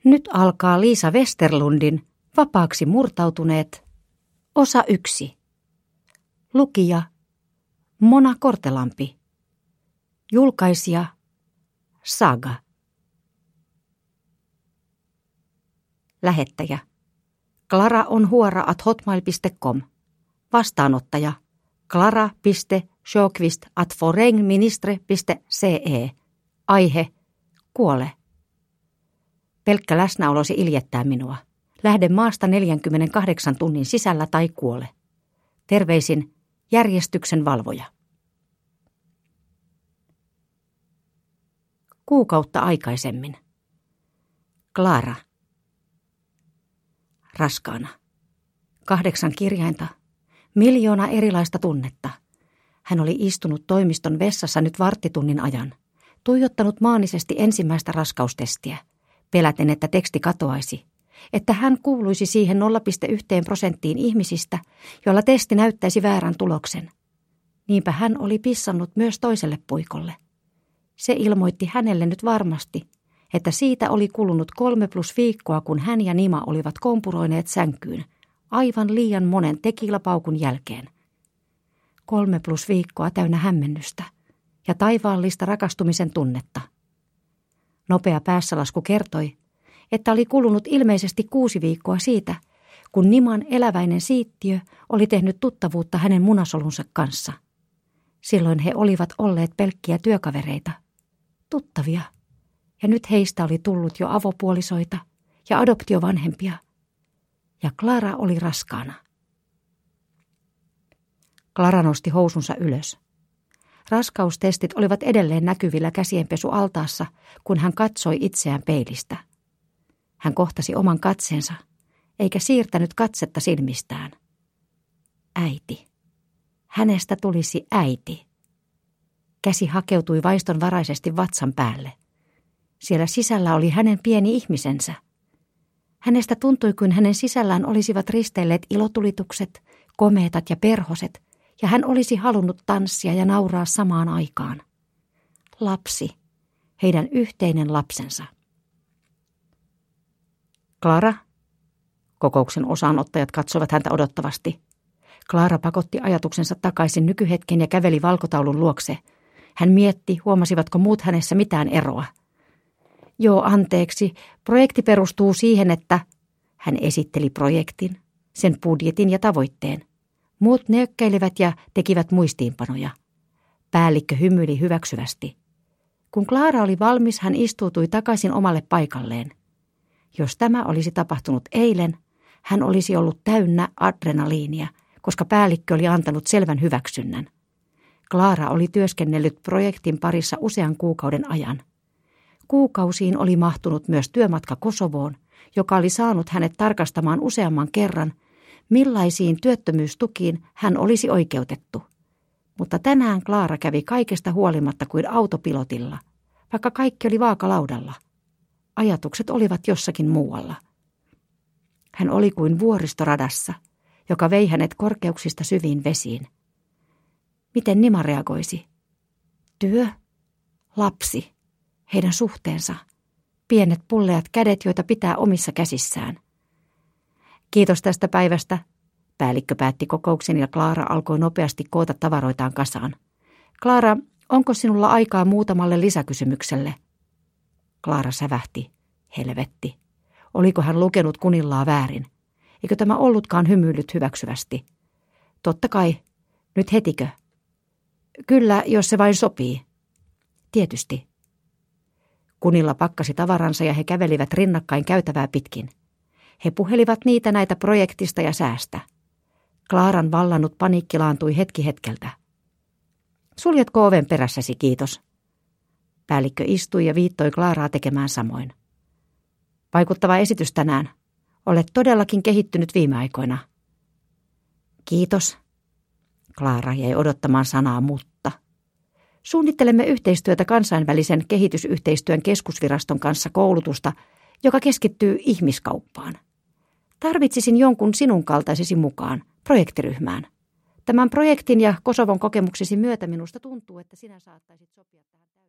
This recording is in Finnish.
Nyt alkaa Liisa Westerlundin Vapaaksi murtautuneet, osa 1. Lukija Mona Kortelampi. Julkaisija Saga. Lähettäjä Clara.onhuora@hotmail.com. Vastaanottaja clara.sjöqvist@foreign-ministre.ce. Aihe kuole. Pelkkä läsnäolosi iljettää minua. Lähde maasta 48 tunnin sisällä tai kuole. Terveisin järjestyksen valvoja. Kuukautta aikaisemmin. Clara. Raskaana. 8 kirjainta. 1,000,000 erilaista tunnetta. Hän oli istunut toimiston vessassa nyt varttitunnin ajan. Tuijottanut maanisesti ensimmäistä raskaustestiä. Peläten, että teksti katoaisi. Että hän kuuluisi siihen 0,1% ihmisistä, joilla testi näyttäisi väärän tuloksen. Niinpä hän oli pissannut myös toiselle puikolle. Se ilmoitti hänelle nyt varmasti, että siitä oli kulunut 3+ viikkoa, kun hän ja Nima olivat kompuroineet sänkyyn, aivan liian monen tekilapaukun jälkeen. 3+ viikkoa täynnä hämmennystä ja taivaallista rakastumisen tunnetta. Nopea päässälasku kertoi, että oli kulunut ilmeisesti 6 viikkoa siitä, kun Niman eläväinen siittiö oli tehnyt tuttavuutta hänen munasolunsa kanssa. Silloin he olivat olleet pelkkiä työkavereita, tuttavia, ja nyt heistä oli tullut jo avopuolisoita ja adoptiovanhempia. Ja Clara oli raskaana. Clara nosti housunsa ylös. Raskaustestit olivat edelleen näkyvillä käsienpesualtaassa, kun hän katsoi itseään peilistä. Hän kohtasi oman katseensa, eikä siirtänyt katsetta silmistään. Äiti. Hänestä tulisi äiti. Käsi hakeutui vaistonvaraisesti vatsan päälle. Siellä sisällä oli hänen pieni ihmisensä. Hänestä tuntui, kuin hänen sisällään olisivat risteilleet ilotulitukset, komeetat ja perhoset, ja hän olisi halunnut tanssia ja nauraa samaan aikaan. Lapsi, heidän yhteinen lapsensa. Clara? Kokouksen osaanottajat katsovat häntä odottavasti. Clara pakotti ajatuksensa takaisin nykyhetken ja käveli valkotaulun luokse. Hän mietti, huomasivatko muut hänessä mitään eroa. Joo, anteeksi. Projekti perustuu siihen, että hän esitteli projektin, sen budjetin ja tavoitteen. Muut nökkäilivät ja tekivät muistiinpanoja. Päällikkö hymyili hyväksyvästi. Kun Clara oli valmis, hän istuutui takaisin omalle paikalleen. Jos tämä olisi tapahtunut eilen, hän olisi ollut täynnä adrenaliinia, koska päällikkö oli antanut selvän hyväksynnän. Clara oli työskennellyt projektin parissa usean kuukauden ajan. Kuukausiin oli mahtunut myös työmatka Kosovoon, joka oli saanut hänet tarkastamaan useamman kerran, millaisiin työttömyystukiin hän olisi oikeutettu. Mutta tänään Clara kävi kaikesta huolimatta kuin autopilotilla, vaikka kaikki oli vaakalaudalla. Ajatukset olivat jossakin muualla. Hän oli kuin vuoristoradassa, joka vei hänet korkeuksista syviin vesiin. Miten Nima reagoisi? Työ? Lapsi? Heidän suhteensa? Pienet pulleat kädet, joita pitää omissa käsissään. Kiitos tästä päivästä. Päällikkö päätti kokouksen ja Clara alkoi nopeasti koota tavaroitaan kasaan. Clara, onko sinulla aikaa muutamalle lisäkysymykselle? Clara sävähti. Helvetti. Oliko hän lukenut kunillaa väärin? Eikö tämä ollutkaan hymyillyt hyväksyvästi? Totta kai. Nyt hetikö? Kyllä, jos se vain sopii. Tietysti. Kunilla pakkasi tavaransa ja he kävelivät rinnakkain käytävää pitkin. He puhelivat niitä näitä projektista ja säästä. Claran vallannut paniikki laantui hetki hetkeltä. Suljetko oven perässäsi, kiitos. Päällikkö istui ja viittoi Claraa tekemään samoin. Vaikuttava esitys tänään. Olet todellakin kehittynyt viime aikoina. Kiitos. Clara jäi odottamaan sanaa mutta. Suunnittelemme yhteistyötä kansainvälisen kehitysyhteistyön keskusviraston kanssa koulutusta, joka keskittyy ihmiskauppaan. Tarvitsisin jonkun sinun kaltaisesi mukaan, projektiryhmään. Tämän projektin ja Kosovon kokemuksesi myötä minusta tuntuu, että sinä saattaisit sopia tähän.